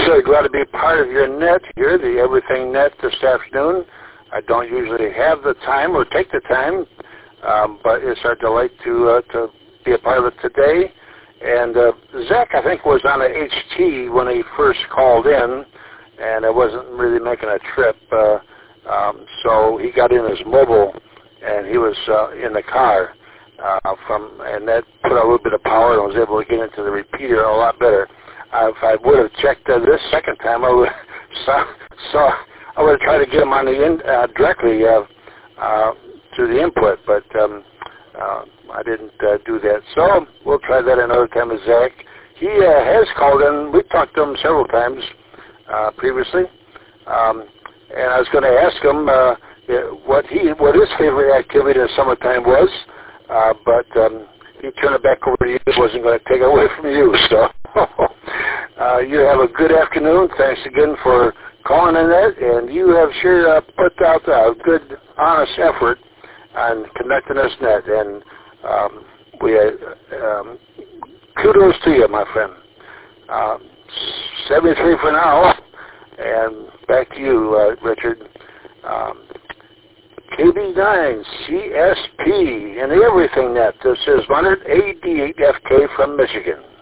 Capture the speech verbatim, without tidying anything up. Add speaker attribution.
Speaker 1: really glad to be part of your net here, the Everything Net this afternoon. I don't usually have the time or take the time, um, but it's our delight to uh, to be a part of it today. And uh, Zach, I think, was on a H T when he first called in, and I wasn't really making a trip. Uh, um, so he got in his mobile, and he was uh, in the car. Uh, from and that put a little bit of power and was able to get into the repeater a lot better. Uh, if I would have checked uh, this second time, I would saw, saw I would have tried to get him on the in, uh, directly uh, uh, through the input, but um, uh, I didn't uh, do that. So we'll try that another time with Zach. He uh, has called in. We've talked to him several times uh, previously, um, and I was going to ask him uh, what he what his favorite activity in the summertime was. Uh, but um, he turned it back over to you. He wasn't going to take it away from you. So uh, you have a good afternoon. Thanks again for calling in that. And you have sure uh, put out a good, honest effort on connecting us net. And um, we uh, um, kudos to you, my friend. Uh, seventy-three for now. And back to you, uh, Richard. Um, K B nine C S P and the Everything Net. This is Leonard A D eight F K from Michigan.